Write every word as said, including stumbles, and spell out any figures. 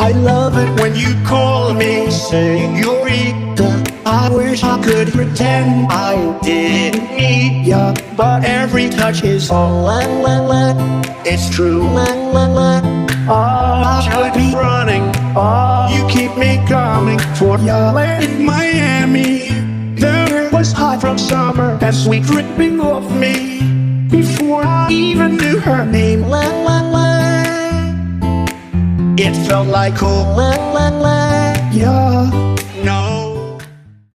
I love it when you call me señorita. I wish I could pretend I didn't need ya, but every touch is all la la la. It's true, la la la. Oh, I should be running. Oh, you keep me coming for ya. In Miami, the air was hot from summer and sweet dripping off me before I even knew her name. La la la. It felt like oh la la la.